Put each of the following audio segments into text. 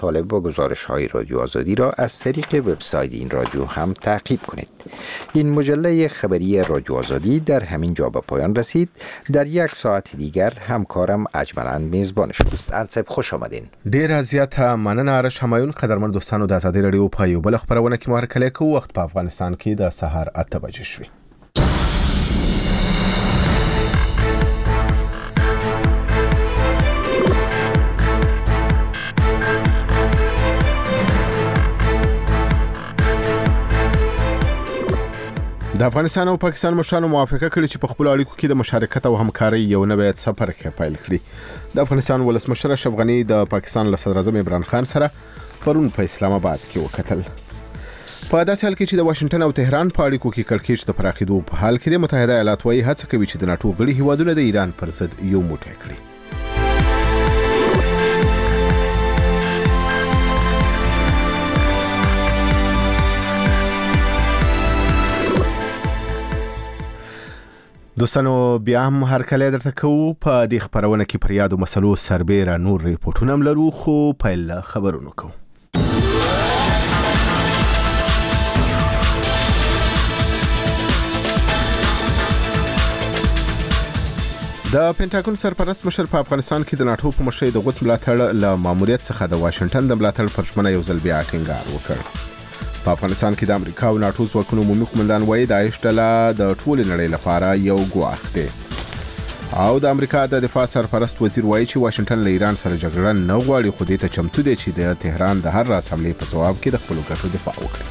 طالب با گزارش‌های رادیو آزادی را از طریق وبسایت این رادیو هم تعقیب کنید. این مجله خبری رادیو آزادی در همین جا به پایان رسید. در یک ساعت دیگر همکارم اجملاً میزبان شماست. انصب خوش آمدین. ډیر زیاته مننه آرش همایون. قدرمن دوستانو د آزادۍ رادیو په یو بل خبرونه کې مو هرکلی کوو. وخت په افغانستان کې د سهار 8 بجې شوې. د افغانستان او پاکستان مشرانو موافقه کړې چې په خپل اړیکو کې د مشارکت او همکارۍ یو نوی سفر پیل کړي. د افغانستان ولسمشر اشرف غني د پاکستان له صدر اعظم عمران خان سره پرون په اسلام آباد کې وکتل. په داسې حال کې چې د واشنگټن او تهران په اړیکو کې کړکېچ د پراخېدو په حال کې د متحده ایالات وايي هڅه کوي چې د ناتو غړي هیوادونه د ایران پر ضد یو موټی کړي. دوستانو بیا هم هرکلی درته کوو. په دې خبرونه کې پر یادو مسلو سربیره نور ریپورټونه هم لرو، خو پیل خبرونو کوو. د پینټاګون سرپرست مشر په افغانستان کې د ناتو په مشرۍ د غوڅ ملاتړ له ماموریت څخه د واشنگټن د ملاتړ پر ژمنه یو ځل بیا ټینګار وکړ. په افغانستان کې د امریکا او ناتو ځواکونو عمومي قومندان وایي داعش ډله د ټولې نړۍ لپاره یو ګواښ دی. او د امریکا د دفاع سرپرست وزیر وایي چې واشنگټن له ایران سره جګړه نه غواړي، خو دې ته چمتو دی چې د تهران د هر راز حملې په ځواب کې د خپلو ګټو دفاع وکړي.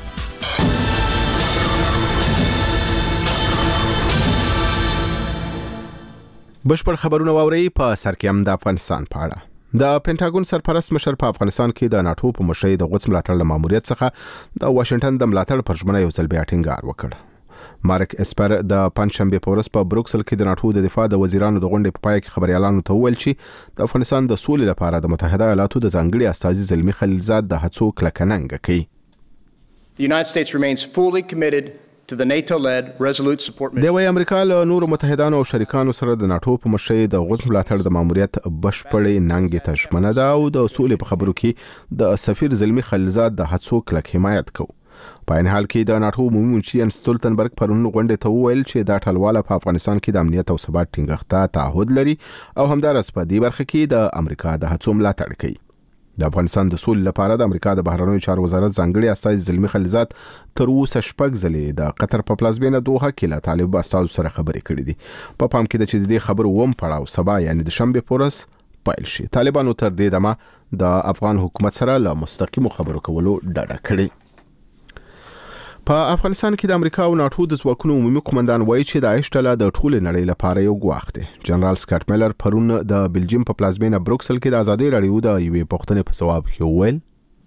بشپړ خبرونه واورئ. په سر کې هم د افغانستان په اړه. د پینټاګون سرپرست مشر په افغانستان کې د ناتو په مشرۍ د غوڅ ملاتړ له ماموریت څخه د واشنگټن د ملاتړ پر ژمنه یو ځل بیا ټینګار وکړ. مارک اسپر د پنځشنبې په ورځ په بروکسل کې د ناتو د دفاع د وزیرانو د غونډې په پای کې خبريالانو ته وویل چې د افغانستان د سولې لپاره د متحده ایالاتو د ځانګړي استازي زلمی خلیلزاد د هڅو کلکه کوي. The United States remains fully committed to the NATO-led resolute support mission. د وی امریکا له نورو متحدانو او شریکانو سره د ناتو په مشرۍ د غوڅ ملاتړ د ماموریت بشپړې ننګې ته ژمنه ده او د سولې په خبرو کې د سفیر زلمی خلیلزاد د هڅو کلک حمایت کوي. په این حال کې د ناتو عمومي منشي ان ستولتنبرګ پرون غونډې ته وویل چې دا ټلواله په افغانستان کې د امنیت او ثبات ټینګښت تعهد لري او همدارس په دې برخه کې د امریکا د هڅو ملاتړ کوي. د افغانستان د سولې لپاره د امریکا د بهرنیو چارو وزارت ځانګړي استازي زلمی خلیلزاد تر اوسه 6 ځلې د قطر په پلازمینه دوحه کې له طالب استازو سره خبرې کړې دي. په پام کې د چې د دې خبرو ووم پړاو سبا یعنی د شنبه په ورځ پیل شي. طالبانو تر دې دمه د افغان حکومت سره له مستقیمو خبرو کولو ډډه کړې. په افغانستان کې د امریکا او ناتو د ځواکونو عمومي قومندان وایي چې داعش ډله د ټولې نړۍ لپاره یو ګواښ دی. جنرال سکاټ میلر پرون د بلجیم په پلازمینه بروکسل کې د آزادۍ رادیو د یوې پوښتنې په ځواب کې وویل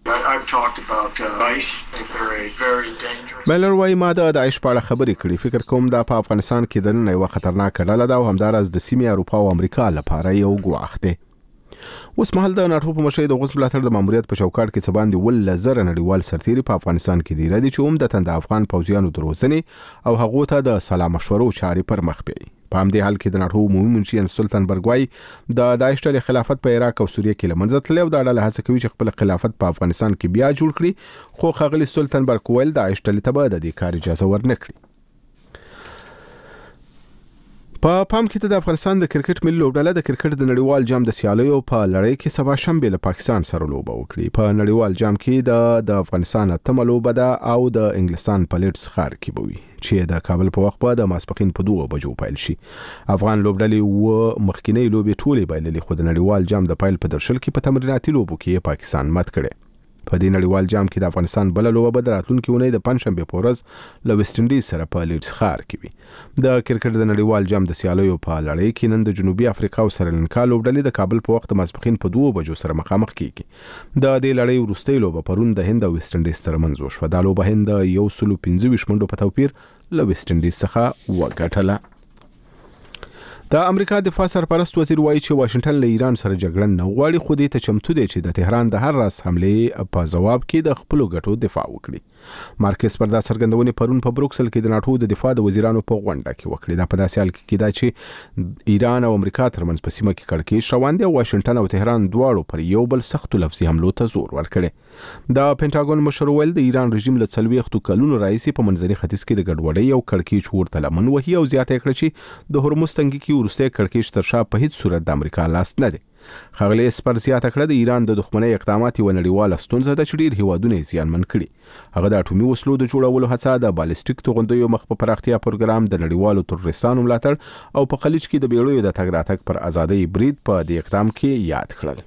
میلر وایي ما د داعش په اړه خبرې کړې. فکر کوم دا په افغانستان کې د نن یو خطرناک ډله ده او همدارس د سیمې اروپا او امریکا لپاره یو ګواښ دی. اوس مهال د ناتو په مشرۍ د غوڅ ملاتړ د ماموریت په چوکاټ کې څه باندې 1,000 نړیوال سرتیري په افغانستان کې دي ردي چې عمدتاً د افغان پوځیانو د روزنې او هغو ته د سلا مشورو چارې پر مخ بیایي. په همدې حال کې د ناتو عمومي منشي ان ستولتنبرګ وایي د داعش ډلې خلافت په عراق او سوریه کې له منځه تللی او دا ډله هڅه کوي چې خپل خلافت په افغانستان کې بیا جوړ کړي، خو ښاغلي ستولتنبرګ ویل داعش ډلې ته به د دې کار اجازه ورنه کړي. په پام کې د افغانستان د کرکټ ملي لوبډله د کرکټ د نړیوال جام د سیالیو په لړۍ کې سبا شنبه له پاکستان سره لوبه وکړي. په نړیوال جام کې د افغانستان اتمه لوبه ده او د انګلستان په لیډز ښار کې به وي چې د کابل په وخت په د ماسپښین په 2 بجو پیل شي. افغان لوبډلې و مخکینی لوبې ټولې بایللې، خو د نړیوال جام د پیل په درشل کې په تمریناتي لوبو کې پاکستان مات کړي. په دې نړیوال جام کې د افغانستان بل لوبه به د راتلونکي اونۍ د پنځشنبه په ورځ له ویسټ انډیز سره په لیډز ښار کې وي. د کرکټ د نړیوال جام د سیالیو په لړۍ کې نن د جنوبي افریقا او سریلانکا لوبډلې د کابل په وخت ماسپښین په 2 بجو سره مخامخ کیږي. د دې لړۍ وروستۍ لوبه پرون د هند او ویسټ انډیز ترمنځ وشوه. دا لوبه هند 125 منډو په توپیر له ویسټ انډیز څخه وګټله. د امریکا دفاع سرپرست وزیر وایي چې واشنگټن له ایران سره جګړه نه غواړي، خو دې ته چمتو دی چې د تهران د هر راس حملې په جواب کې د خپل ګټو دفاع وکړي. مارکس پر دا څرګندونې پرون په بروکسل کې د ناتو د دفاع د وزیرانو په غونډه کې وکړي. دا په داسې حال کې کېده چې ایران او امریکا ترمنځ په سیمه کې کړکېچ روان دی او واشنگټن او تهران دواړو پر یو بل سختو لفظي حملو ته زور ورکړي. د پینټاګون مشر ویل د ایران رژیم له 40 کلونو راهیسې په منځني ختیځ کې د ګډوډۍ او کړکېچ ورته لمن وهي او زیاته کړه چې د هرمز تنګي کې وروسته کړکېچ تر شا په هیڅ صورت د امریکا لاس نه دی. ښاغلي اسپر زیاته کړه د ایران د دښمنۍ اقدامات یوه نړیواله ستونزه ده چې ډېر هیوادونه یې زیانمن کړي. هغه د اټومي وسلو د جوړولو هڅه، د بالستیک توغندیو مخ په پراختیا پروګرام، د نړیوالو تروریستانو ملاتړ او په خلیج کې د بیړیو د تګ راتګ پر ازادۍ برید په دې اقدام کې یاد کړل.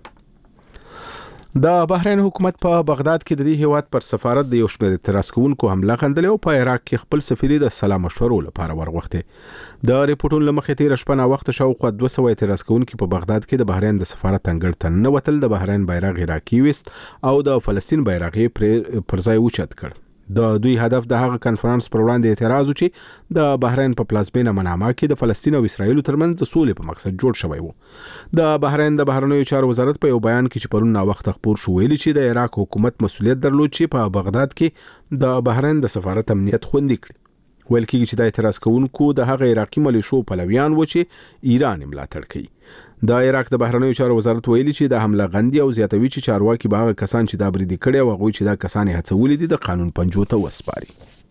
د بحرین حکومت په بغداد کې د دې هیواد پر سفارت د یو شمېر اعتراض کوونکو حمله غندلې او په عراق کې خپل سفیر د سلا مشورو لپاره ورغوښتي. د ریپورټونو له مخې تېره شپه ناوخته شاوخوا 200 اعتراض کوونکي په بغداد کې د بحرین د سفارت انګړ ته ننوتل، د بحرین بیرغ یې راکېویست او د فلسطین بیرغ یې پر ځای اوچت کړ. د دوی هدف د هغه کنفرانس پر وړاندې اعتراض و چې د بحرین په پلازمینه منامه کې د فلسطین او اسرائیل ترمنځ د سولې په مقصد جوړ شوی و. د بحرین د بهرنیو چارو وزارت په یو بیان کې چې پرون ناوخته خپور شو ویلي چې د عراق حکومت مسؤلیت درلود چې په بغداد کې د بحرین د سفارت امنیت خوندي کړي. ویل کېږي چې د اعتراض کوونکو د هغه عراقي ملیشو پلویان و چې ایران یې ملاتړ کوي. د عراق د بهرنیو چارو وزارت ویلي چې د حمله غندي او زیاتوي چې چارواکي به هغه کسان چې دا برید کړي او هغوی چې دا کسان یې هڅولي دي د قانون پنجو ته وسپاري.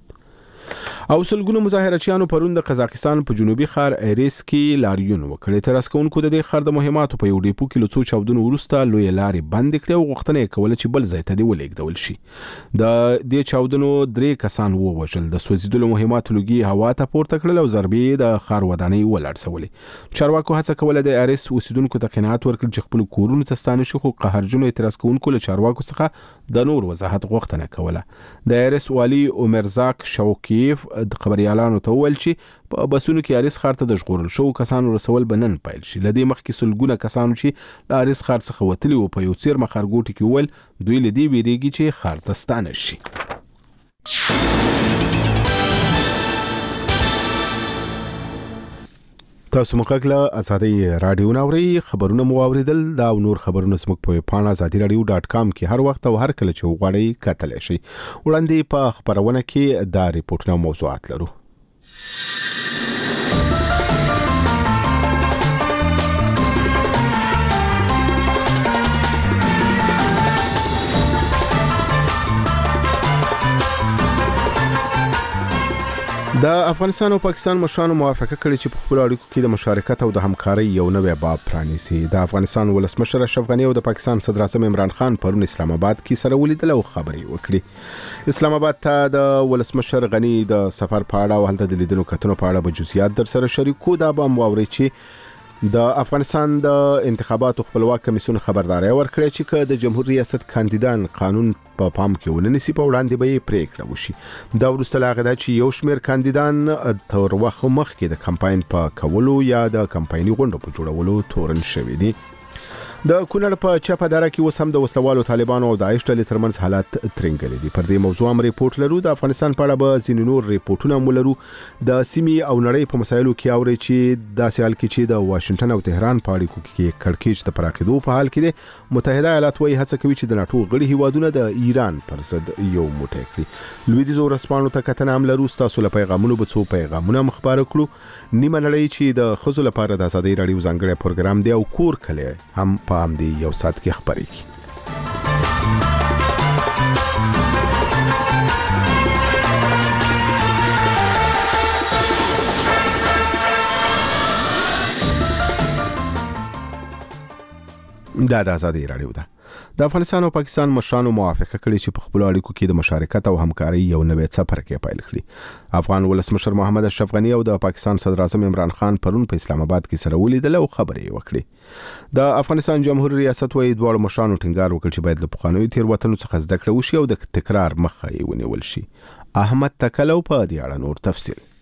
او سلګونو مظاهرچیانو پرون د قزاقستان په جنوبي ښار ایریس کې لاریون وکړ. اعتراض کوونکو د دې ښار د مهماتو په یو ډیپو کې له څو چاودنو وروسته لویې لارې بندې کړې او غوښتنه یې کوله چې بل ځای ته دې ولېږدول شي. د دې چاودنو 3 کسان ووژل، د سوځېدلو مهماتو لوګي هوا ته پورته کړل او ضربې د ښار ودانۍ ولړزولې. چارواکو هڅه کوله د ایریس اوسیدونکو ته قناعت ورکړي چې خپل کورونو ته ستانه شي، خو قهرجنو اعتراض کوونکو له چارواکو څخه د نور وضاحت غوښتنه کوله. د ایریس والي عمرزاق شوکیف د خبريالانو ته وویل چې په بسونو کې اریس ښار ته د ژغورل شوو کسانو رسول به نن پیل شي. له دې مخکې سلګونه کسانو چې له اریس ښار څخه وتلي وو په یو څیرمه ښارګوټي کې وویل دوی له دې ویریږي چې ښار ته ستانه شي. تاسو مقاله له ازادي رادیو ناوړي خبرونه مو اوریدل. دا او نور خبرونه زموږ په پاڼه azadiradio.com کې هر وخت او هر کله چې وغواړئ کتلی شئ. وړاندې په خبرونه کې دا ریپورټونه موضوعات لرو. د افغانستان او پاکستان مشرانو موافقه کړې چې په خپل اړیکو کې د مشارکت او د همکارۍ یو نوی باب پرانیسي. د افغانستان ولسمشر اشرف غني او د پاکستان صدر اعظم عمران خان پرون اسلام آباد کې سره ولیدل او خبرې وکړې. اسلام آباد ته د ولسمشر غني د سفر په اړه او هلته د لیدنو کتنو په اړه به جزئیات در سره شریکو. دا به واوري چې د افغانستان د انتخاباتو خپلواک کمیسیون خبرداري ورکړه چې که د جمهور ریاست کاندیدان قانون په پام کې وننسي په وړاندې به یې پریکړه وشي. دا وروسته له هغه چې یو شمېر کاندیدان تر وخت مخکې د کمپاین په کولو یا د کمپایني غونډو په جوړولو تورن شوي دي. د کونړ په چپداره کې اوس هم د وسلوالو طالبانو او داعش ډلې ترمنځ حالات ترنګلي دي. پر دې موضوع هم ریپورت لرو. د افغانستان په اړه به ځینې نور ریپورتونه هم ولرو. د سیمې او نړۍ په مسایلو کې اوري چې داسې حال کې چې د واشنگټن او تهران په اړیکو کې کړکېچ د پراخېدو په حال کې دي. متحده ایالات وايي هڅه کوي چې د ناتو غړي هیوادونه د ایران پر ضد یو موټی کړي. لویدیځو ورځپاڼو ته کتنه هم لرو. ستاسو له پیغامونو به څو پیغامونه مخباره کړو. نیمه نړۍ چې د ښځو لپاره د ازادۍ راډیو ځانګړی پروګرام دی او کور کلی هم په همدې یو ساعت کې خبرې کړي. دا د ازادۍ راډیو ده. د افغانستان او پاکستان مشرانو موافقه کړې چې په خپل اړیکو کې د مشارکت او همکارۍ یو نوی څپرکی پیل کړي. افغان ولسمشر محمد اشرف غني او د پاکستان صدر اعظم عمران خان پرون په اسلام آباد کې سره ولیدل او خبرې وکړې. د افغانستان جمهور ریاست وايي دواړو مشرانو ټینګار وکړ چې باید له پخوانیو تېروتنو څخه زده کړه وشي او د تکرار مخه یې ونیول شي. احمد تکلو په دې اړه نور تفصیل.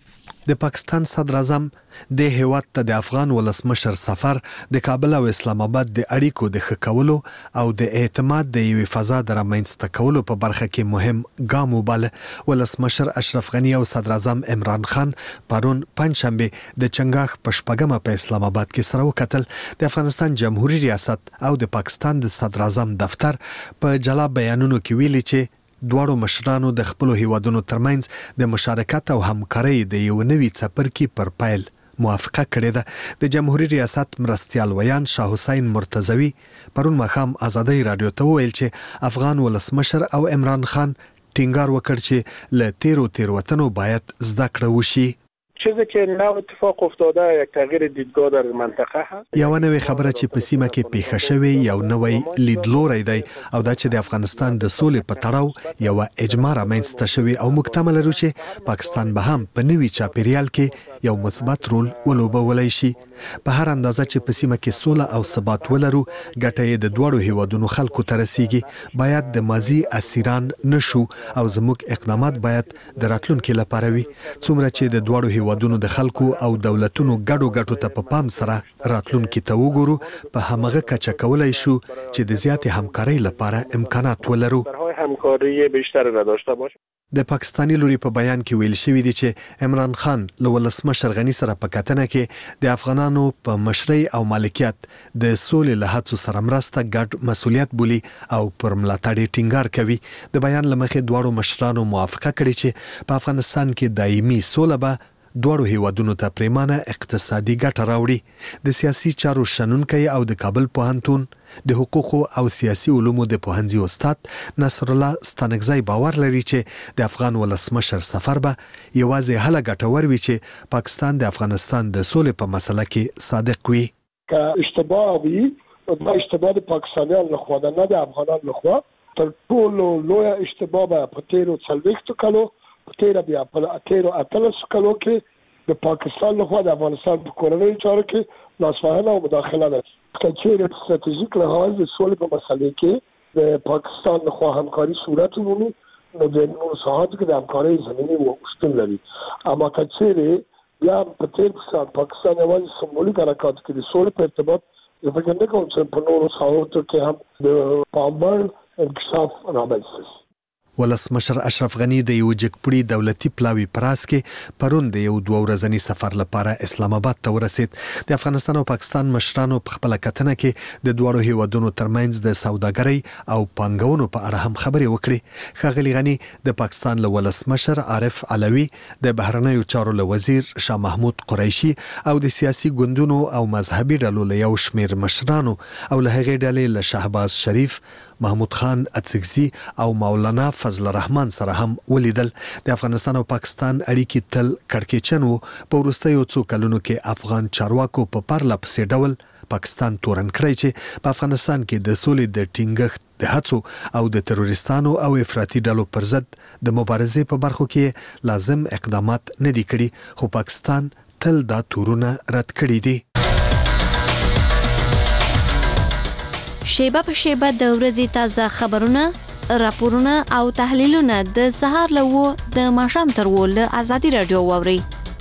د پاکستان صدر اعظم د هیواد ته د افغان ولسمشر سفر د کابل او اسلام آباد د اړیکو د ښه کولو او د اعتماد د یوې فضا د رامنځته کولو په برخه کې مهم ګام وباله. ولسمشر اشرف غنی او صدر اعظم عمران خان پرون پنځشنبه د چنګاښ په شپږمه په اسلام آباد کې سره وکتل. د افغانستان جمهوریت ریاست او د پاکستان د صدر اعظم دفتر په جلا بیانونو کې ویلي چې دواړو مشرانو د خپل هیوادونو ترمنځ د مشارکت او همکارۍ د یو نوي څپرکي پر پیل موافقه کړې ده. د جمهوریت ریاست مرستیال ویان شاه حسین مرتضوی پرون ماښام آزادۍ رادیو ته وویل چې افغان ولسمشر او عمران خان ټینګار وکړ چې له تیروتنو باید زده کړه وشي. چیزی که نو اتفاق افتاده یک تغییر دیدگاه در منطقه هست. یو نوې خبره چې په سیمه کې پیښه شوې یو نوې لیدلوری دی او دا چې د افغانستان د سولې په تړاو یو اجماع رامنځته شوې او مکتمل لري چې پاکستان به هم په نوي چاپیریال کې یو مثبت رول ولوبولای شي. په هر اندازه چې په سیمه کې سوله او ثبات ولرو ګټه یې د دوړو هیوادونو خلکو ته رسیږي. باید د ماضي اسیران نشو او زموږ اقدامات باید د راتلونکي لپاره وي. څومره چې د دوړو هیوادونو د خلکو او دولتونو ګډو ته په پام سره راتلونکي ته وګورو په همغه کچه کولای شو چې د زیاتې همکارۍ لپاره امکانات ولرو. همکاری بیشتر را داشته باشه. د پاکستاني لوري په بیان کې ویل شوی دی چې عمران خان له ولسمشر غنی سره په کتنه کې د افغانانو په مشرۍ او مالکیت د سولې له هڅو سره مرسته ګډ مسؤلیت بولي او پر ملاتړ ټینګار کوي. د بیان لمخې دواړو مشرانو موافقه کړې چې په افغانستان کې دایمي سوله به دوړو هیوادونو ته پریمانه اقتصادي ګټه راوړي. د سیاسي چارو شنونکی او د کابل پوهنتون د حقوقو او سیاسي علومو د پوهنځي استاد نصر الله ستانکزی باور لري چې د افغان ولسمشر سفر به یوازې هله ګټور وي چې پاکستان د افغانستان د سولې په مسله کې صادق وي. که اشتباه وي دا اشتباه د پاکستانیان لخوا ده نه د افغانان لخوا. تر ټولو لویه اشتباه به په تیرو 40 کالو په تیره بیا په تیرو 18 کالو کې د پاکستان لخوا د افغانستان په کورنیو چارو کې لاسوهنه او مداخله ده. که چیرې په ستراتیژیک لحاظ د سولې په مسلې کې د پاکستان لخوا همکاري صورت ومومي نو د نورو ساحاتو کې د همکارۍ زمینې شتون لري. اما که چیرې بیا په تیر پاکستان یوازې سمبولیک حرکاتو کې د سولې په ارتباط زه فکر نه کوم چې په نورو ساحاتو کې هم د پاموړ انکشاف رامنځته شي. ولسمشر اشرف غنی د یو جګپړي دولتي پلاوي پراس کې پرون د یو 2 ورځنی سفر لپاره اسلام آباد ته ورسید. د افغانستان او پاکستان مشرانو په خپل کتنه کې د دوړو هیوادونو ترمنځ د سوداګرۍ او پانګونو په اړه هم خبرې وکړي. ښاغلي غنی د پاکستان له ولسمشر عارف علوي د بهرنیو چارو له وزیر شاه محمود قریشي او د سیاسي ګوندونو او مذهبي ډلو له یو شمېر مشرانو او له هغې ډلې له شهباز شریف محمود خان اڅکزي او مولانا فضل الرحمن سره هم ولیدل. د افغانستان او پاکستان اړیکې تل کړکېچن وو. په وروستیو څو کلونو کې افغان چارواکو په پرله پسې ډول پاکستان تورن کړی چې په افغانستان کې د سولې د ټینګښت د هڅو او د تروریستانو او افراطي ډلو پر ضد د مبارزې په برخو کې لازم اقدامات نه دي کړي، خو پاکستان تل دا تورونه رد کړي دي. شیبه په شیبه د ورځې تازه خبرونه، راپورونه او تحلیلونه د سهار له 9 د ماښام تر 10 له آزادي رادیو واورئ.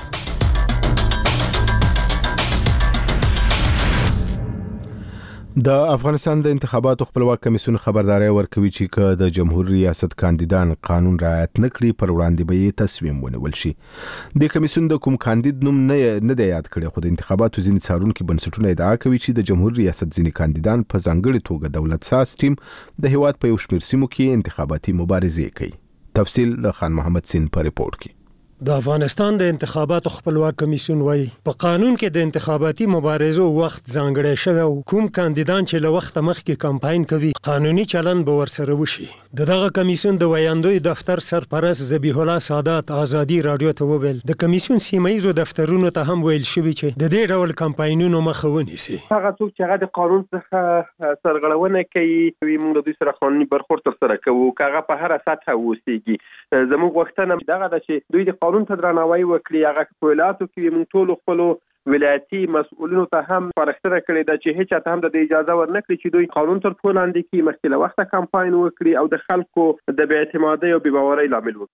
د افغانستان د انتخاباتو خپلواک کمیسیون خبرداري ورکوي چې که د جمهوریت ریاست کاندیدان قانون رعایت نکړي پر وړاندې به یې تصمیم ونیول شي. د کمیسیون د کوم کاندید نوم نه دی یاد کړی، خو د انتخاباتو ځینې څارونکي بنسټونه ادعا کوي چې د جمهوریت ریاست ځینې کاندیدان په ځانګړي توګه دولت ساز ټیم د هیواد په یو شمېر سیمو کې انتخاباتي مبارزې کوي. تفصیل د خان محمد سین په ریپورت کې. د افغانستان د انتخاباتو خپلواک کمیسیون وایي په قانون کې د انتخاباتي مبارزو وخت ځانګړی شوی او کوم کاندیدان چې له وخت مخکې کمپاین کوي قانوني چلند به ورسره وشي. دغه کمیسیون د ویاندوی دفتر سرپرست ذبیح الله سادات آزادي رادیو ته وویل د کمیسیون سیمایي دفترونو ته هم ویل شوی چې د دې ډول کمپاینونو مخه ونیسي. هغه څوک چې هغه د قانون څخه سرغړونه کوي موږ د دوی سره قانوني برخورد ترسره کوو، هغه په هر سطح اوسېږي. زموږ غوښتنه دغه ده چې دوی د قانون ته درناوی وکړي. هغه په ولایتو کې موږ ټول خپل ولایتي مسؤلینو ته هم سپارښتنه کړې ده چې هیڅ ته هم د اجازه ورنکړي چې دوی قانون تر پښو لاندې کړي، مخکې له وخته کمپاین وکړي او د خلکو د بې اعتمادۍ او بې باورۍ لامل وکړي.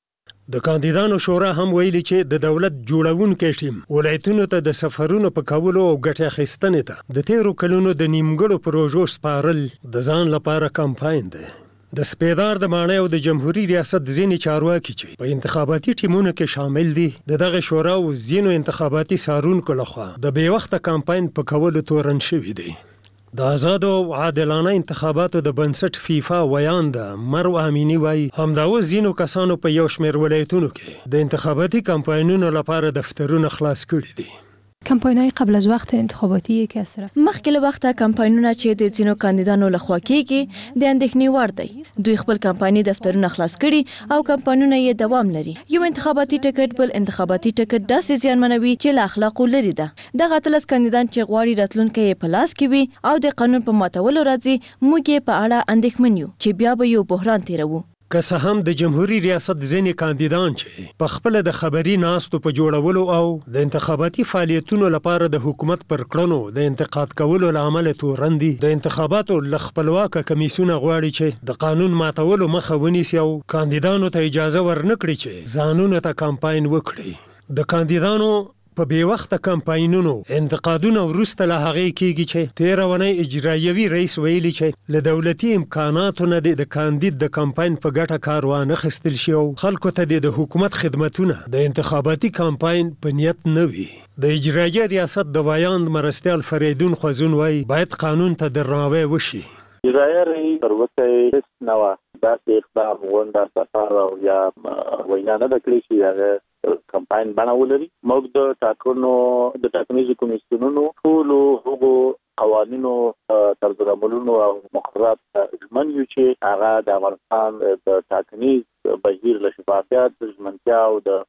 د کاندیدانو شورا هم ویلي چې د دولت جوړونکو ټیم ولایتونو ته د سفرونو په کولو او ګټه اخیستنې ته د تیرو کلونو د نیمګړو پروژو سپارل د ځان لپاره کمپاین دی. د سپیدار د ماڼۍ او د جمهوریت ریاست ځینې چارواکي چې په انتخاباتي ټیمونو کې شامل دي د دغه شورا او ځینو انتخاباتي سارونکو لخوا د بې وخته کمپاین په کولو تورن شوي دي. د آزاد او عادلانه انتخاباتو د بنسټ فیفا ویانده مرو امینی وایي همدا اوس ځینو کسانو په یو شمېر ولایتونو کې د انتخاباتي کمپاینونو لپاره دفترونه خلاص کړي دي. کمپاین‌های قبل از وقت انتخاباتی یکی از طرف مخکې له وخته کمپاینونه چې د ځینو کاندیدانو لخوا کېږي د اندېښنې وړ دی. دوی خپل کمپایني دفترونه خلاص کړي او کمپاینونه یې دوام لري. یو انتخاباتي ټکټ بل انتخاباتي ټکټ داسې زیانمنوي چې له اخلاقو لري ده. دغه 13 کاندیدان چې غواړي راتلونکی یې په لاس کې وي او د قانون په ماتولو راځي، موږ یې په اړه اندېښمن یو چې بیا به یو بحران تیروو. که څه هم د جمهوریت ریاست ځینې کاندیدان چې په خپل د خبري ناستو په جوړولو او د انتخاباتي فعالیتونو لپاره د حکومت پر کړنو د انتقاد کولو لامل تورن دي، د انتخاباتو ل خپلواکه کمیسیون غواړي چې د قانون ماتولو مخه ونیسي او کاندیدانو ته اجازه ورنکړي چې ځانونه ته کمپاین وکړي. د کاندیدانو په بې وخته کمپاینونو انتقادونه وروسته له هغې کېږي چې تېره اونۍ اجرایوي رئیس ویلي چې له دولتي امکاناتو نه د کاندید د کمپاین په ګټه کار وانخیستل شي او خلکو ته د حکومت خدمتونه د انتخاباتي کمپاین په نیت نه وي. د اجرایي ریاست د ویاند مرستیال فریدون خوازون وایي باید قانون ته درناوی وشي. اجرایي رئیس تر اوسه هېڅ نه وه داسې اقدام غونډه سفر او یا وینا نه ده کړې چې هغه کمپاین بڼه ولري. موږ د ټاکنو د ټاکنیزو کمیسیونونو ټولو هغو قوانینو طرزالعملونو او مقررات ژمن یو چې هغه د افغانستان د ټاکنیز بهیر له شفافیت، ژمنتیا او د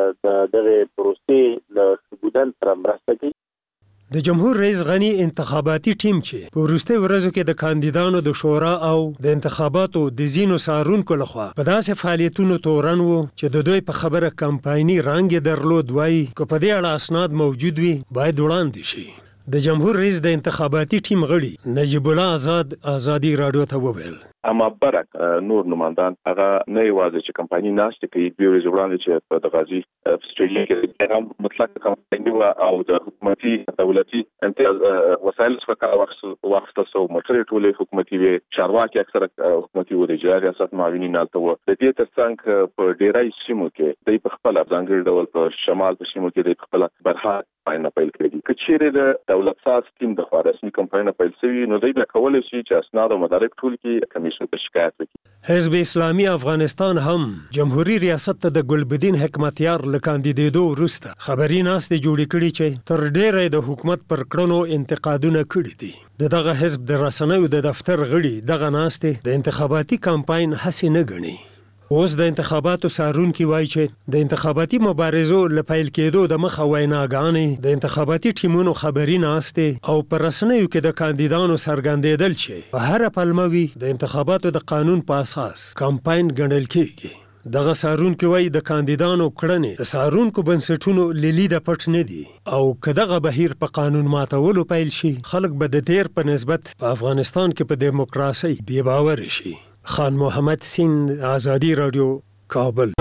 دغه پروسې له ثبوتن سره مرسته کوي. د جمهور رئیس غنی انتخاباتي ټیم چې په وروستي ورځو کې د کاندیدانو د شورا او د انتخاباتو د ځینو سارونکو لخوا په داسې فعالیتونو تورن وو چې د دوی په خبره کمپایني رنګ درلود، وایي که په دې اړه اسناد موجود وي باید وړاندې شي. د جمهور رئیس د انتخاباتي ټیم غړي نجیب الله آزاد ازادي رادیو ته وویل اما برک نور نمایندان هغه نه یوازې چې کمپایني ناشته کوي، دوی ورځ وړاندې چې په د غازی استرالیا کې هم مطلق کمپایني او د حکومتي دولتي امتیاز وسایل څخه واخیستل سو مټرې ټولې حکومتي وي، چارواکي اکثره حکومتي و د اجرایي ریاست معاونین نالته و. د دې ترڅنګ په ډیری سیمو کې د په خپل ځانګړي ډول په شمال په سیمو کې د خپل برخه کمپاین پیل کړي. که چیرې د دولت ساز ټیم د خوا رسمي کمپاین پیل شوی نو دوی به کولای شي چې اسناد او مدارک ټول کې کمیسیون ته شکایت وکړي. حزب اسلامي افغانستان هم جمهوریت ریاست ته د ګلبدین حکمتیار له کاندیدېدو وروسته خبري ناستې جوړې کړي چې تر ډېره د حکومت پر کړنو انتقادونه کړي دي. دغه حزب د رسنیو د دفتر غړي دغه ناستې د انتخاباتي کمپاین هڅې نه ګڼي. اوس د انتخاباتو سارونکي وایي چې د انتخاباتي مبارزو له پیل کېدو د مخه ویناګانې د انتخاباتي ټیمونو خبري ناستې او پر رسنیو کې د کاندیدانو څرګندېدل چې په هره پلمه وي د انتخاباتو د قانون په اساس کمپاین ګڼل کېږي. دغه سارونکي وایي د کاندیدانو کړنې د سارونکو بنسټونو له لیده پټ نه دي او که دغه بهیر په قانون ماتولو پیل شي خلک به د تیر په نسبت په افغانستان کې په دیموکراسۍ بې باوره شي. خان محمد سین، آزادی رادیو، کابل.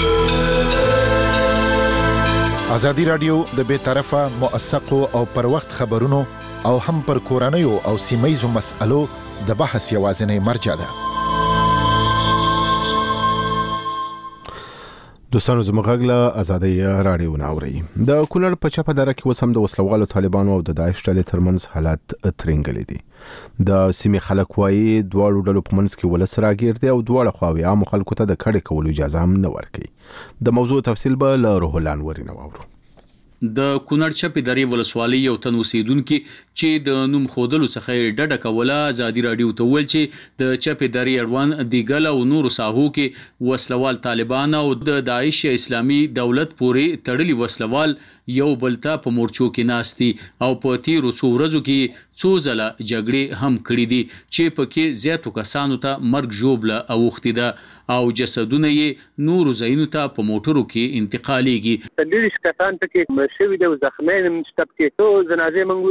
آزادی رادیو د بے طرفه موثقو او پر وخت خبرونو او هم پر کورنیو او سیمایزو مسألو د بحث یوازینی مرجع ده. دوستانو زموږ غږ له آزادۍ راډیو ناوري. د کونړ په چپه دره کې اوس هم د وسلوالو طالبانو او د داعش ډلې ترمنځ حالات ترنګلي دي. د سیمې خلک وایي دواړو ډلو په منځ کې ولس راګیر دي او دواړه خواوې عامو خلکو ته د کډې کولو اجازه هم نه ورکوي. د موضوع تفصیل به له روح الله انوري نه واورو. د کونړ چپې درې ولسوالۍ یو تن اوسیدونکي چې د نوم خودلو څخه ډډه کوله ازادي راډیو ته وویل چې د چپې درې اړوند دیګل او نورو ساحو کې وسلوال طالبان او د داعش اسلامي دولت پورې تړلي وسلوال یو بل ته په مورچو کې ناستي او په تیرو څو ورځو کې څو ځله جګړې هم کړې دي چې پکې زیاتو کسانو ته مرګ ژوبله اوښتې ده او جسدونه یې نورو ځایونو ته په موټرو کې انتقالیږي. 30 کسان پکې شوي دي او زخمیان هم شته پکې. څو جنازې موږ ویل دي یا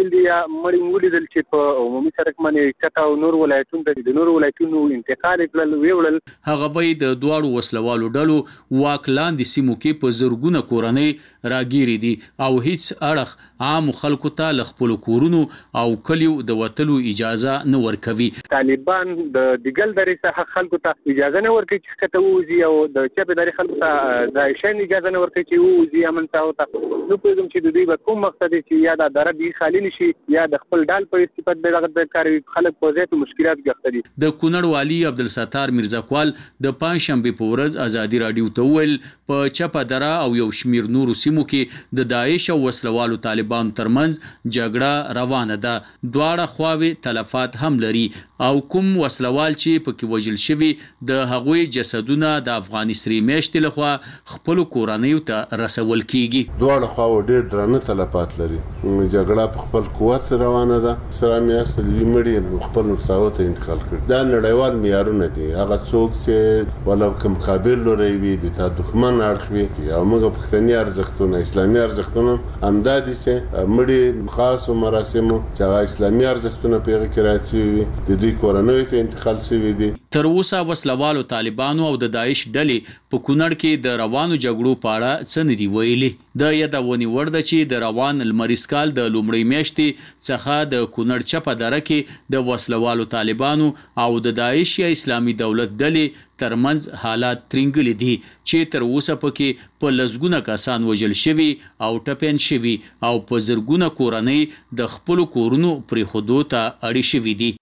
مړی ولیدل چې په عمومي سړک باندې چټا او نور ولایتونو د نور ولایتونو انتقال کړل ویول. هغه به د دواړو وسلوالو ډلو واک لاندې سیمو کې په زرګونه کورنۍ راګيري دي او هیڅ اړخ عام خلکو ته ل خپل کورونو او کلیو د وتلو اجازه نه ورکوي. طالبان د دګل درې څخه خلکو ته اجازه نه ورکوي چې کته وځي او د چپ درې خلکو ته د شین اجازه نه ورکوي چې وځي امن تاو ته. نو په کوم چې د دې کوم مقصد چې یا د درې خالی نشي یا د خپل ډال په استفاده دغه کار خلک په ځای مشکلات ګرځي. د کونړ والی عبدالستار میرزاکوال د پنځشنبه په ورځ ازادي رادیو ته ویل په چپه دره او یو شمیر نورو سیمو کې د داعش او وسلوالو طالبان ترمنځ جګړه روانه ده. دواړه خواوې تلفات هم لري او کوم وسلوال چې پکې وژل شوي د هغوی جسدونه د افغانستان میاشتې لخوا خپل کورنیو ته رسول کیږي. دواړه خواوې ډېر درنه تلفات لري. جګړه په خپل قوت روانه ده. سره میاشت لومړی خپل مساوات ته انتقال کړ. دا نړیوال معیارونه دي. هغه څوک چې ولا کوم قابل لري وي د تا دښمن اړخ وي او موږ پښتني ارزښتونه اسلامي ارزښتونه همدادي چې مړي خاص مراسمو چې اسلامي ارزښتونه پیغه کې راځي د دوی کورنۍ ته انتقال شوی دي. تر اوسه وسلوالو طالبانو او د داعش ډلې په کونړ کې د روانو جګړو په اړه څه نه دي ویلي. د یادونې وړ ده چې د روان لمریز کال د لومړۍ میاشتې څخه د کونړ چپه دره کې د وسلوالو طالبانو او د داعش یا اسلامي دولت ډلې ترمنځ حالات ترنګلي دي چې تر اوسه پکې په لزګونه کسان وژل شوي او ټپین شوي او په زرګونه کورنۍ د خپل کورونو پرې خودو ته اړې شوي دي.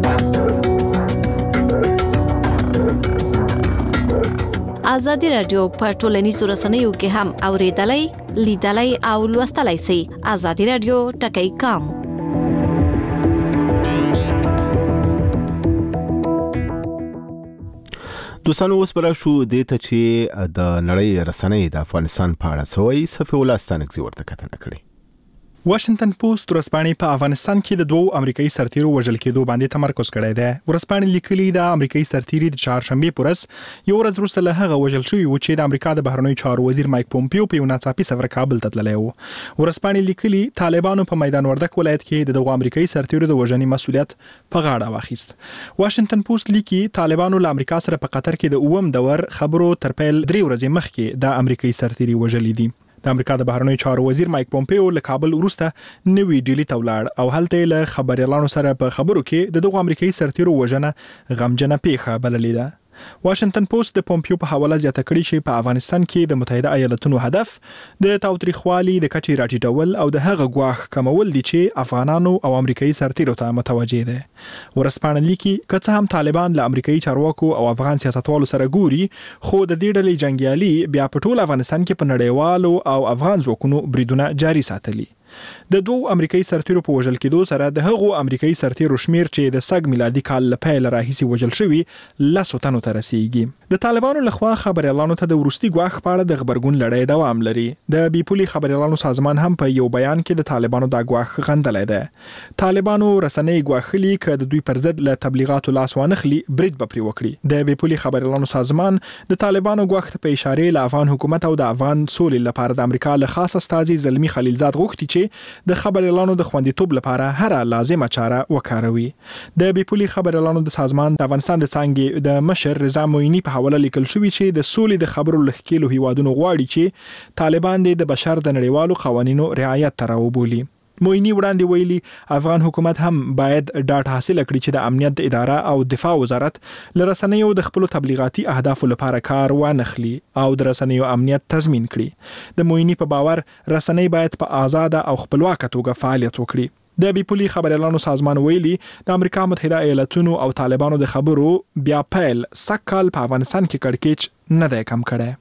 ازادي رادیو په ټولنیزو رسنیو کې هم اوریدلای، لیدلای او لوستلای شئ. ازادي رادیو ټکی کام. دوستانو اوس پر شو د ته چې د نړۍ رسنۍ د افغانستان په اړه سوي صفه ولستانګزي ورته کتنه کړي. واشنگټن پوسټ ورځپاڼې په افغانستان کې د دوه امریکایي سرتیرو وژل کېدو باندې تمرکز کړی دی. ورځپاڼې لیکلي د امریکایي سرتیري د چهارشنبه په ورځ یو ورځ وروسته له هغه وژل شوی و چې د امریکا د بهرنیو چارو وزیر مایک پومپیو په یو ناڅاپي سفر کابل ته تللی و. ورځپاڼې لیکلي طالبانو په میدان وردک ولایت کې د دوه امریکایي سرتیرو د وژنې مسؤلیت په غاړه واخیست. واشنگټن پوسټ لیکي طالبانو له امریکا سره په قطر کې د اووم دور خبرو تر پیل 3 ورځې مخکې د امریکایي سرتیري وژلي دي. د امریکا د بهرنیو چارو وزیر مایک پومپیو له کابل وروسته نوې ډیلی ته ولاړ او هلته له خبريالانو سره په خبرو کې د دغه امریکایي سرتیرو وژنه غمجنه پیښه بللې ده. واشنگټن پوسټ د پومپیو په حواله زیاته کړې چې په افغانستان کې د متحده ایالاتونو هدف د تاوتریخوالي د کچې راټیټول او د هغه ګواښ کمول دي چې افغانانو او امریکایي سرتیرو ته متوجه دي. ورځپاڼه لیکي که څه هم طالبان له امریکایي چارواکو او افغان سیاستوالو سره ګوري خو د دې ډلې جنگیالي بیا په ټول افغانستان کې په نړیوالو او افغان ځواکونو بریدونه جاري ساتلي. د دوه امریکایي سرتیرو په وژل کېدو سره د هغو امریکایي سرتیرو شمیر چې د سګ میلادي کال له پیل راهیسې وژل شوي 100 تنو ته رسیږي. د طالبانو لخوا خبريالانو ته د ورستي ګواښ په اړه د خبرګون لړۍ دوام لري. د بیپولي خبريالانو سازمان هم په یو بیان کې د طالبانو د ګواښ غندلی دی. طالبانو رسنۍ ګواښلي چې د دوی پر ضد له تبلیغاتو لاس وانخلي برید به پرې وکړي. د بیپولي خبريالانو سازمان د طالبانو ګواښ ته په اشاره له افغان حکومت او د افغان سولې لپاره د امریکا له خاص استازي زلمی خلیلزاد غوښتي چې د خبريالانو د خوندیتوب لپاره هر لازمه چاره وکاروي. د بیپولي خبريالانو د سازمان د افغانستان د څنګه د مشر رضا موینی په حواله لیکل شوی چې د سولې د خبرو لخکېلو هیوادونو غواړي چې طالبان د بشر د نړیوالو قوانینو رعایت تراوبولي. موینی وړاندې ویلي افغان حکومت هم باید ډاټ حاصل کړي چې د امنیت اداره او دفاع وزارت لرسنیو د خپل تبلیغاتي اهدافو لپاره کار وانخلي او د رسنیو امنیت تضمین کړي. د موینی په باور رسنۍ باید په آزاد او خپلواکه توګه فعالیت وکړي. د بیپولي خبريالانو سازمان ویلي د امریکا متحده ایالاتونو او طالبانو د خبرو بیا پیل سکهال په افغانستان کې کړکېچ نه دی کم کړی.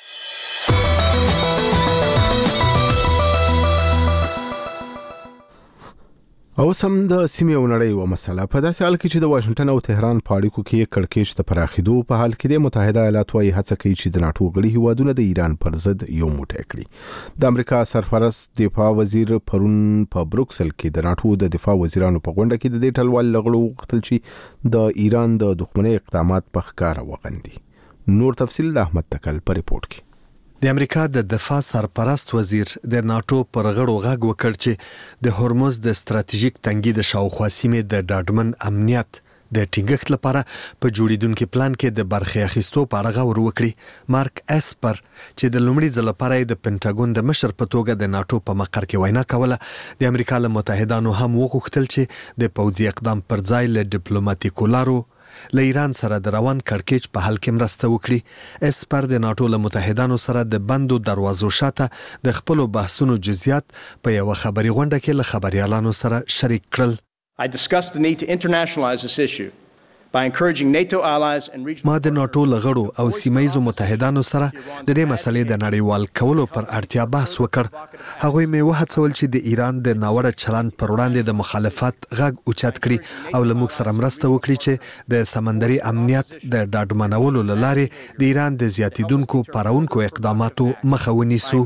او سم د سیمې او نړۍ و مسله په داسې حال کې چې د واشنگټن او تهران په اړیکو کې کړکېچ د پراخېدو په حال کې د متحده ایالات وايي هڅه کوي چې د ناتو غړي هیوادونه د ایران پر ضد یو موټی کړي. د امریکا سرپرست دفاع وزیر پرون په بروکسل کې د ناتو د دفاع وزیرانو په غونډه کې د دې ټلوال لغړو غوښتل چې د ایران د دښمنۍ اقدامات په ښکاره وغندي. نور تفصیل د احمد تکل په ریپورت کې. د امریکا د دفاع سرپرست وزیر د ناتو پر غړو غږ وکړ چې د هرمز د ستراتیژیک تنګي د شاوخوا سیمې د ډاډمن امنیت د ټینګښت لپاره په جوړیدونکو پلان کې د برخې اخیستو په اړه غور وکړي. مارک اسپر چې د لومړي ځل لپاره د پینټاګون د مشر په توګه د ناتو په مقر کې وینا کوله، د امریکا له متحدانو هم وغوښتل چې د پوځي اقدام پر ځای له ډیپلوماټیکو لارو له ایران سره د روان کړکېچ په حل کې مرسته وکړي. اسپر د ناتو له متحدانو سره د بندو دروازو شاته د خپلو بحثونو جزئیات په یو خبري غونډه کې له خبريالانو سره شریک کړل. I discussed the need to internationalize this issue by encouraging NATO allies and regional. ما د ناتو لغړو او سیمایزو متحدانو سره د دې مسلې د نړیوال کولو پر اړتیا بحث وکړ. هغوی مې وهڅول چې د ایران د ناوړه چلند پر وړاندې د مخالفت غږ اوچت کړي او له موږ سره مرسته وکړي چې د سمندري امنیت د ډاډمنولو لارې د ایران د زیاتیدونکو پارونکو اقداماتو مخه ونیسو.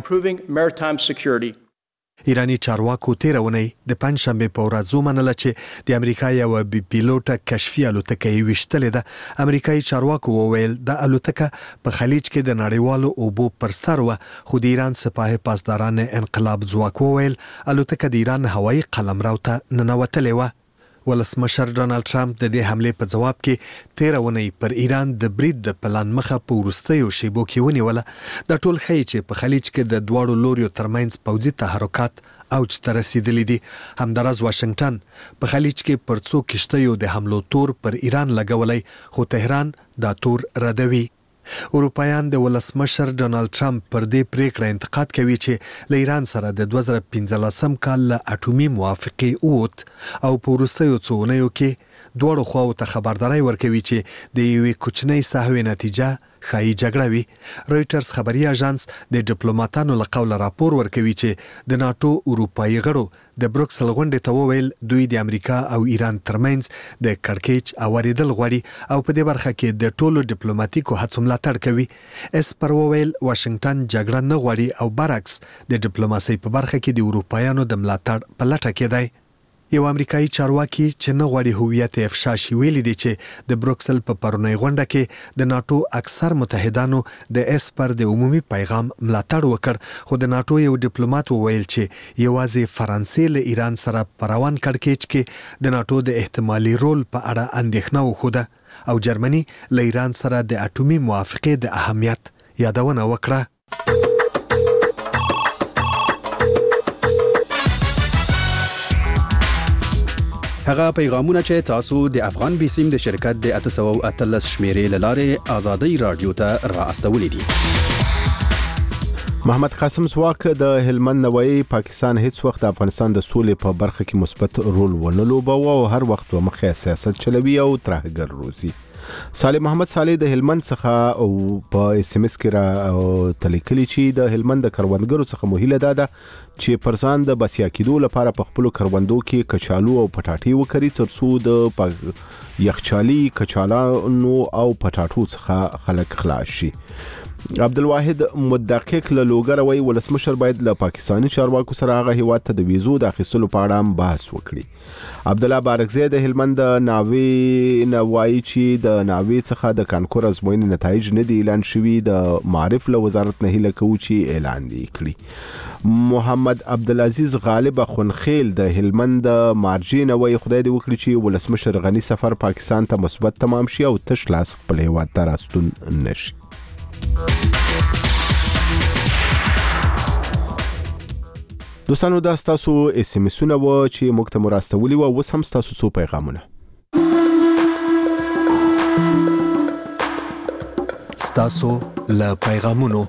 ایرانی چارواکو تیرونی د پنځشنبه په ورځ ومنله چې د امریکا یو بي پیلوټه کشفي الوتکه یې وشتلې ده. امریکایي چارواکو وویل د الوتکه په خلیج کې د نړیوالو اوبو پر سر و، خو د ایران سپاه پاسداران انقلاب ځواک وویل الوتکه د ایران هوایي قلمرو ته ننوتلې و. ولسمشر ډونالد ټرمپ د دې حمله په جواب کې تیرونی پر ایران د برید د پلان مخه په وروستیو شیبو کې ونیوله. د ټول خی چې په خلیج کې د دواړو لوریو ترمنځ پوځي تحرکات اوج ته رسیدلي دي. همدارس واشنگټن په خلیج کې پر څو کشتیو د حملو تور پر ایران لګولای، خو تهران دا تور ردوي. اروپایان د ولسمشر ډونالد ټرمپ پر دې پریکړه انتقاد کوي چې له ایران سره د 2015 کال له اټومي موافقې اوت او په وروستیو څو اونیو کې دواړو خواو ته خبرداري ورکوي چې د یوې کوچنۍ سهوې نتیجه خایي جګړه وي. رويټرز خبري اژانس د ډیپلوماټانو له قوله راپور ورکوي چې د ناتو اروپایي غړو د بروکسل غونډې ته وویل دوی د امریکا او ایران ترمنځ د کړکېچ اوریدل غواړي او په دې برخه کې د ټولو ډیپلوماټیکو هڅو ملاتړ کوي. اسپر وویل واشنگټن جګړه نه غواړي او برعکس د ډیپلوماسۍ په برخه کې د اروپایانو د ملاتړ په لټه کې دی. یو امریکایي چارواکي چې نه غواړي هویت افشا شي ویلي دی چې د بروکسل په پرونی غونډه کې د ناتو اکثر متحدانو د اسپر د عمومي پیغام ملاتړ وکړ، خو د ناتو یو ډیپلوماټ وویل چې یوازې فرانسې له ایران سره په روان کړکېچ کې د ناتو د احتمالي رول په اړه اندېښنه وښوده او جرمني له ایران سره د اټومي موافقې د اهمیت یادونه وکړه. هغه پیغامونه چې تاسو د افغان بیسیم د شرکت د 813 شمیرې لاره آزادۍ رادیو ته را استولې دي. محمد قاسم سواک د هلمند نوای پاکستان هیڅ وخت د افغانستان د سولې په برخه کې مثبت رول ونه لوباوه او هر وخت ومخه سیاست چلوي او ترهګر روزي. صالح محمد صالح د هلمند څخه او په اس ام اس کې را تلیکلی چې د هلمند د کروندګرو څخه مهیله ده چې پرسان د بسیا کېدو لپاره په خپل کروندو کې کچالو او پټاټي وکړي ترڅو د یخچالي کچالانو او پټاټو څخه خلک خلاص شي. عبدالواحد مدقق له لوګر وی ولسمشر باید له پاکستاني چارواکو سره هغه هیواد ته د ویزو د اخیستلو په اړه بحث وکړي. عبد الله بارکزی د هلمند ناوی نوای چې د ناوی څخه د کانکور ازموینې نتایج نه دي اعلان شوي، د معرف له وزارت نه هیله کوي چې اعلان دي کړي. محمد عبدالعزیز غالب خنخیل د هلمند مارجین وی خدای دې وکړي چې ولسمشر غنی سفر پاکستان ته مثبت تمام شي او تش لاس خپل هیواد ته راستون نشي. دوستانو دا ستاسو اس ام اسونه و چې موږ ته راستولي و، اوس هم ستاسو څو پیغامونه. ستاسو له پیغامونو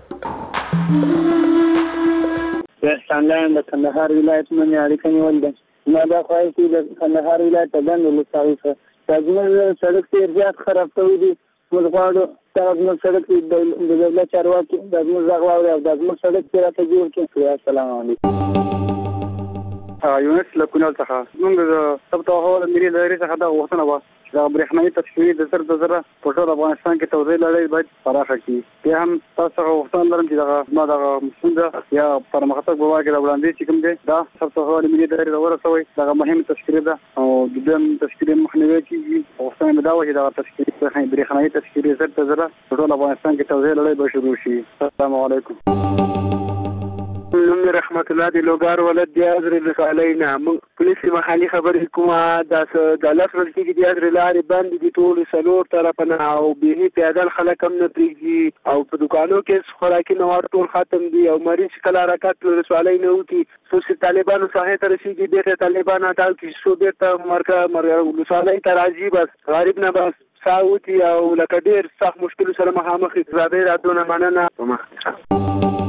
څنګه د کندهار ولایت منې اړیکه نیول ده. ما دا خواهش چې د کندهار ولایت د بند ولسوالۍ څخه زموږ سړک ډېر زیات خراب شوی دی. موږ غواړو دا زموږ سړک د دولت چارواکي د زموږ غږ واوري او د زموږ سړک چې راته جوړ کړي. السلام علیکم. یونس له کونړ څخه موږ د ثبت او ملي ادارې څخه دا غوښتنه وه د برېښنايي تذکرې د زر د زره په ټول افغانستان کې توزیع لړۍ باید پراخه کړي. بیا هم تاسو څخه غوښتنه لرم چې دغه ستونزه یا پرمختګ په واقع د وړاندې چې کوم دی دا سرتوهوالي ملي ادارې ته ورسوي. دغه مهمه تذکرې ده او د دې تذکرې مخنیوی کیږي. غوښتنه مې دا وه چې دغه تذکرې برېښنايي تذکرې زر د زره په ټول افغانستان کې توزیع لړۍ به شروع شي. السلام علیکم. نوم رحمت الله دی لوګار ولد دی ازر لسالینا من پولیس محلي خبرې کومه د لاس ورته کې دی ازر لارې باندې د ټول سلور طرفنا او به پیادل خلک هم نه پریږي او په دکانو کې خوراکي مواد ټول ختم دي او مریض کله حرکت لسالای نه وتی سوسي طالبانو ساحه ته رسیدي به طالبان اتل کې شو به مرګه لسالای ته راځي بس غریب نه بس ساوتی او لکه ډیر سخت مشکل سره مخامخ زاده راتونه مننه.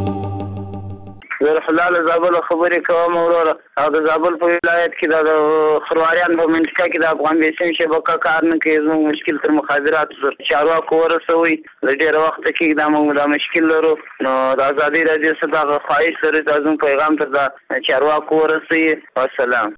حلال زابل خبرې کوم وروره او د زابل په ولایت کې د خرواريان په منطقه کې د افغان بیسیم شبکه کار نه کوي. زموږ مشکل تر مخابرات چارواکو ورسوي د ډېر وخت کې دا مشکل لرو. نو د ازادي راډیو څخه خواهش لري چې زموږ پیغام تر د چارواکو ورسوي. والسلام.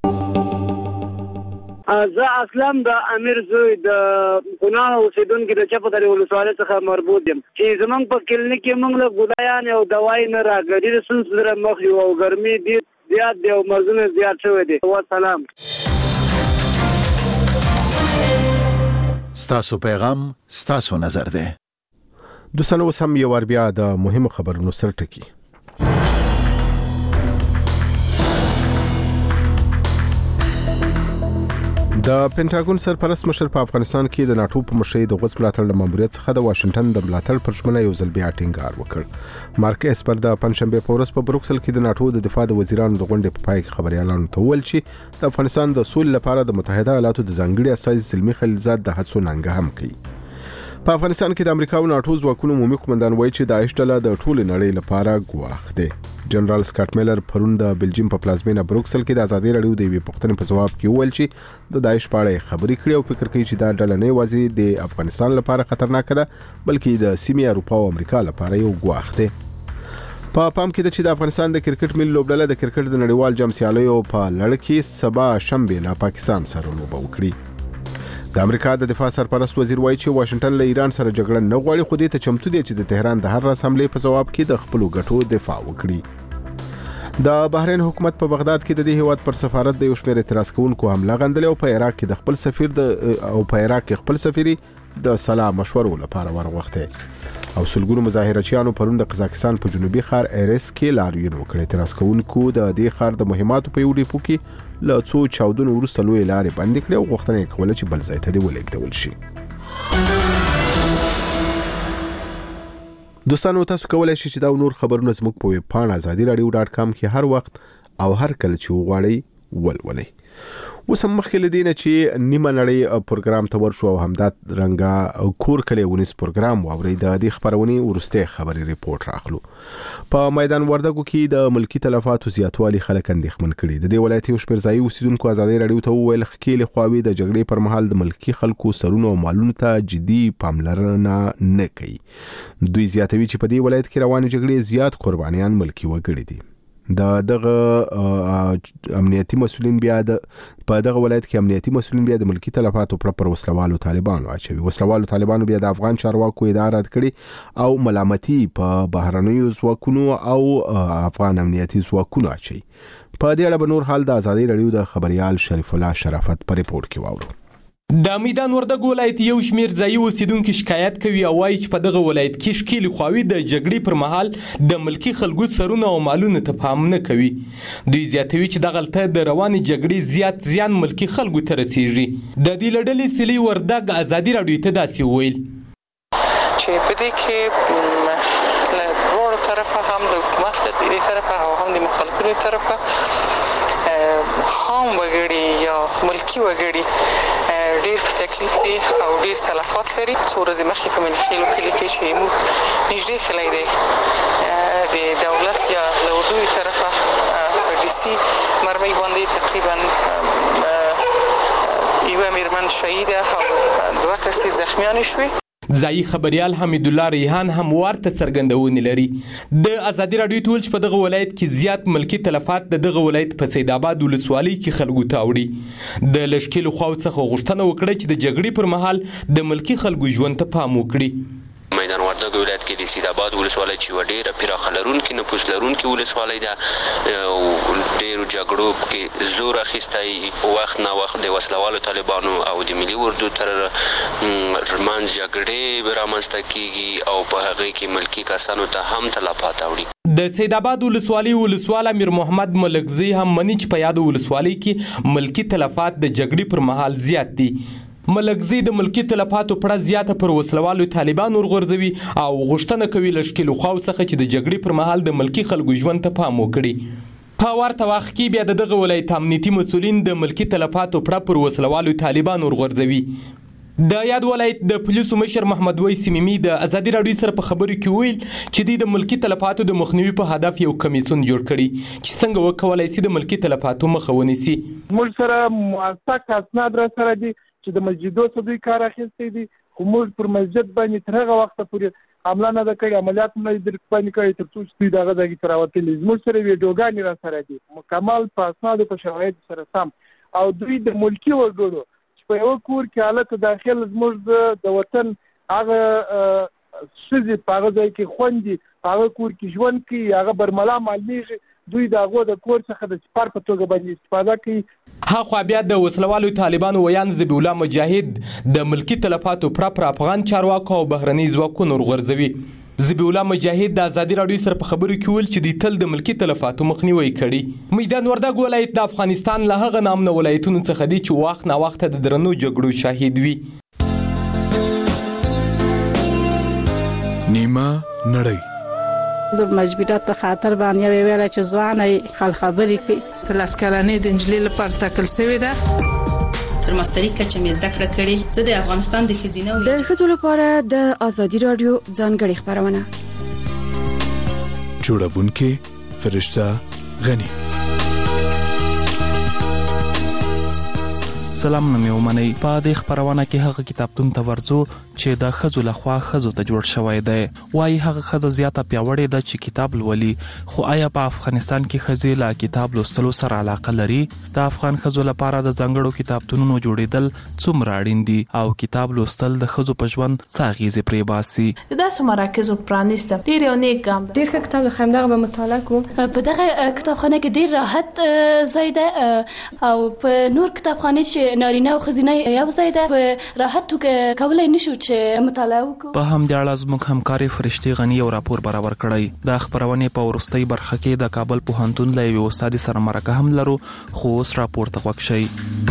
زه اصلا د امیر زوی د ګناه اوسیدونکو د چپدرې ولسوالۍ څخه مربوط یم چې زمونږ په کلینیک کې موږ له ګولایان او دوای نه راګړي د ستونزو سره مخ یو او ګرمي ډېر زیات دی او مرضونه زیات شوی دی. والسلام. ستاسو پیغام ستاسو نظر دی. دوستانو اوس هم یو ور بیا د مهمو خبرونو سره ټکی. د پینټاګون سرپرست مشر په افغانستان کې د ناتو په مشرۍ د غوڅ ملاتړ د ماموریت څخه د واشنگټن د ملاتړ پر ژمنه یو ځل بیا ټینګار وکړ. مارک اسپر د پنځشنبه په ورځ په بروکسل کې د ناتو د دفاع د وزیرانو د غونډې په پای کې خبريالانو ته وویل چې د افغانستان د سولې لپاره د متحده ایالاتو د ځانګړي استازي زلمی خلیلزاد د هڅو ننګه هم کوي. په افغانستان کې د امریکا او ناتو ځواکونو عمومي قومندان وایي چې داعش ډله د ټول نړۍ لپاره ګواښ دی. جنرال سکاټ میلر پرون د بلجیم په پلازمینه بروکسل کې د ازادي راډیو د یوې پوښتنې په ځواب کې وویل چې د داعش په اړه خبرې کړې او فکر کوي چې دا ډله نه یوازې د افغانستان لپاره خطرناک ده بلکې د سیمې اروپا او امریکا لپاره یو ګواښ دی. په پام کې ده چې د افغانستان د کرکټ ملي لوبډله د کرکټ د نړیوال جام سیالیو په لړ کې سبا شنبه له پاکستان سره لوبه وکړي. د امریکا د دفاع سرپرست وزیر وایي چې واشنگټن له ایران سره جګړه نه غواړي خو دې ته چمتو دی چې د تهران د هر راس حمله په جواب کې د خپل ګټو دفاع وکړي. د بحرین حکومت په بغداد کې د دې هیواد پر سفارت د یو شمېر اعتراض کوونکو حمله غندلې او په عراق کې د خپل سفیر د سلام مشورو لپاره ورغوښته. او سلګونو مظاهرچیانو پرون د قزاقستان په جنوبي ښار ایرس کې لاریون وکړ. اعتراض کوونکو د دې ښار د مهماتو په یو ډیپو کې له څو چاودنو وروسته لوی لارې بندې کړې او غوښتنه یې کوله چې بل ځای ته دې ولېږدول شي. دوستانو تاسو کولای شئ چې دا نور خبرونه زموږ په ویب پاڼه azadiradio.com کې هر وخت او هر کله چې وغواړئ ولولئ. اوس هم مخکې له دې نه چې نیمه نړۍ پروګرام ته ورشو او همدا رنګه کور کلی ونیس پروګرام واورئ د دې خبرونې وروستۍ خبري ریپورت راخلو. په میدان وردګو کې د ملکی تلفاتو زیاتوالی خلک اندېښمن کړي. د دې ولایت یو شمېر ځایي اوسیدونکو ازادي راډیو ته وویل ښکېلې خواوې د جګړې پر مهال د ملکی خلکو سرونو او مالونو ته جدي پاملرنه نه کوي. دوی زیاتوي چې په دې ولایت کې روانې جګړې زیات قربانیان ملکی وګړي دي. د دغه امنیتي مسولین بیا په دغه ولایت کې امنیتي مسولین بیا د ملکی تلفاتو پر وسلوالو طالبانو اچوي. وسلوالو طالبانو بیا د افغان چارواکو اداره کړي او ملامتي په بهرنیو ځواکونو او افغان امنیتي ځواکونو اچوي. په دې اړه به نور حال د ازادي راډیو د خبريال شریف الله شرافت په ریپورت کې واورو. د میدان وردګ ولایت یو شمیر ځایي اوسیدونکو شکایت کوي او وایي چې په دغه ولایت کې ښکېلې خواوې د جګړې پر مهال د ملکی خلکو سرونه او مالونه ته پام نه کوي. دوی زیاتوي چې دغلته د روانې جګړې زیات زیان ملکی خلکو ته رسیږي. د دې له ډلې سلی وردګ ازادي راډیو ته داسې وویل چې په دې کې له دواړو طرفه هم د حکومت له دې طرفه او هم د مخالفینو طرفه خام وګړي یا ملکی وګړي ډیر په تکلیف دي او ډیر تلفات لري. څو ورځې مخکې په ملخیلو کلي کې چې موږ نږدې کلی دی د دولت یا له اردوی طرفه په ډي سي مرمۍ باندې تقریبا یوه میرمن شهیده او دوه کسې زخمیانې شوې. ځایي خبريال حمید الله ریحان هم ورته څرګندونې لري. د ازادي راډیو ټول په دغه ولایت کې زیات ملکی تلفات د دغه ولایت په سید آباد ولسوالۍ کې خلکو ته وړي. د لشکې له خوا څخه غوښتنه وکړه چې د جګړې پر مهال د ملکی خلکو ژوند ته پام وکړي. میدان وردګ ولایت کې د سید آباد ولسوالۍ چې ډېره پراخه لرونکې نفوس لرونکې ولسوالۍ ده، ډېرو جګړو کې زور اخیستی، وخت نه وخت د وسلوالو طالبانو او د ملي اردو تر منځ جګړې رامنځته کیږي او په هغې کې ملکي کسانو ته هم تلفات اوړي. د سید آباد ولسوالۍ ولسوال امیر محمد ملکزی هم مني چې په یاد ولسوالۍ کې ملکی تلفات د جګړې پر مهال زیات دي. ملکزی د ملکی تلفاتو پړه زیاته پر وسلوالو طالبان ورغورځوي او غوښتنه کوي لشکې له خوا څخه چې د جګړې پر مهال د ملکی خلکو ژوند ته پام وکړي. په ورته وخت کې بیا دغه ولایت امنیتي مسولین د ملکی تلفاتو پړه پر وسلوالو طالبان ورغورځوي. د یاد ولایت د پولیسو مشر محمد ویس میمی د ازادي راډیو سره په خبرو کې ویل چې د ملکی تلفاتو د مخنیوي په هدف یو کمیسیون جوړ کړي چې څنګه وکولای شي د ملکی تلفاتو مخه ونیسي. موږ سره موثق اسناد را سره دي چې د مسجدو څخه دوی کار اخیستی دي، خو موږ پر مسجد باندې تر هغه وخته پورې حمله نه ده کړې، عملیات نه در باندې کړی تر څو چې دوی دغه ځای ته راوتلي. زموږ سره ویډیوګانې را سره دي مکمل په اسنادو په شواهدو سره سم، او دوی د ملکي وګړو چې په یوه کور کې حالت داخل زموږ د وطن هغه ښځې په هغه ځای کې خوندي په هغه کور کې ژوند کوي، هغه برملا معلومیږي، دوی د هغو د کور څخه د سپار په توګه باندې استفاده کوي. هاخوا بیا د وسلوالو طالبانو ویان ذبیح الله مجاهد د ملکی تلفاتو پر افغان چارواکو او بهرني ځواکونو ورغورځوي. ذبیح الله مجاهد د ازادي راډیو سره په خبرو کې ویل چې د تل د ملکی تلفاتو مخنیوي کړي. میدان وردګ ولایت د افغانستان له هغه نامنه ولایتونو څخه دی چې وخت نه وخت د درنو جګړو شاهد وي. نیمه نړۍ د مجبورات په خاطر باندې ویل چې ځواني خل خبرې کوي. تلس کلنې د انجلۍ لپاره ټاکل شوې ده. تر ماستري کچه مې زده کړه کړې. زه د افغانستان د ښځینه د ښځو لپاره د ازادي راډیو ځانګړې خبرونه جوړونکې فرشته غنی. سلام نو میومنی په دې خبرونه کې هغه کتابتون ته ورځو چې د خزو لخوا خزو ته جوړ شوی دی. وايي هغه خزه زیاته پیاوړې ده چې کتاب لولي، خو آیا په افغانستان کې خزې لا کتاب لوستلو سره علاقه لري؟ د افغان خزو لپاره د ځانګړو کتابتونونو جوړیدل څومره اړین دي او کتاب لوستل د خزو په ژوند څه اغیزې پرې باسي؟ داسې مراکزو پرانیسته ډېر یو نیک ګام ده. ډېر کتاب خیم دغه به مطالعه کوم. په دغه کتابخانه کې ډېر راحت ځای ده او په نور کتابخانه چې نارینه او ښځینه یو ځای ده، په راحت توګه کولای نشو چې مطالعه وکړو. په همدې اړه زموږ همکاري فرشتي غنی یو راپور برابر کړی. د خبرونې په وروستۍ برخه کې د کابل پوهنتون له یوې استاد سره مرکه هم لرو، خو اوس راپور ته غوږ شئ.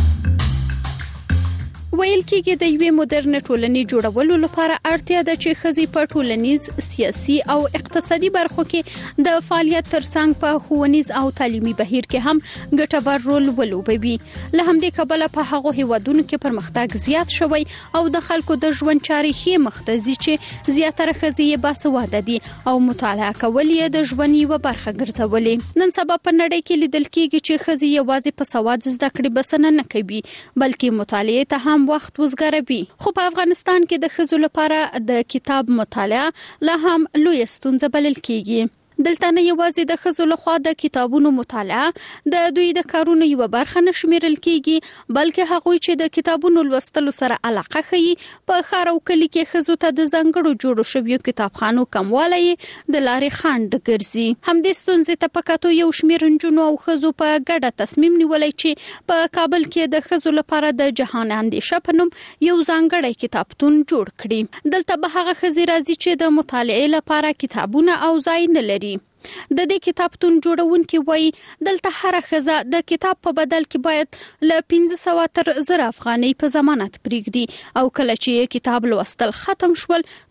ویل کېږي د یوې مدرن ټولنې جوړولو لپاره اړتیا ده چې ښځې په ټولنیز، سیاسي او اقتصادي برخو کې د فعالیت ترڅنګ په ښوونیز او تعلیمي بهیر کې هم ګټور رول ولوبوي. له همدې کبله په هغو هیوادونو کې پرمختګ زیات شوی او د خلکو د ژوند چارې ښې مخته ځي چې زیاتره ښځې یې باسواده دي او مطالعه کول یې د ژوند یوه برخه ګرځولې. نن سبا په نړۍ کې لیدل کېږي چې ښځې یوازې په سواد زده کړې بسنه نه کوي، بلکې مطالعې ته هم وخت وزګاروي. خو په افغانستان کې د ښځو لپاره د کتاب مطالعه لا هم لوی ستونزه بلل کېږي. دلته نه یوازې د ښځو لخوا د کتابونو مطالعه د دوی د کارونو یوه برخه نه شمیرل کېږي، بلکې هغوی چې د کتابونو لوستلو سره علاقه ښیي په ښار او کلي کې ښځو ته د ځانګړو جوړو شویو کتابخانو کموالی د لارې خنډ ګرځي. همدې ستونزې ته په کتو یو شمېر نجونو او ښځو په ګډه تصمیم نیولی چې په کابل کې د ښځو لپاره د جهان اندیشه په نوم یو ځانګړی کتابتون جوړ کړي. دلته به هغه ښځې راځي چې د مطالعې لپاره کتابونه او ځای نه لري. د دې کتابتون جوړونکي وایي دلته هر ښځه د کتاب په بدل کې باید له 500 تر 1000 افغانۍ په ضمانت پریږدي او کله چې کتاب لوستل ختم شول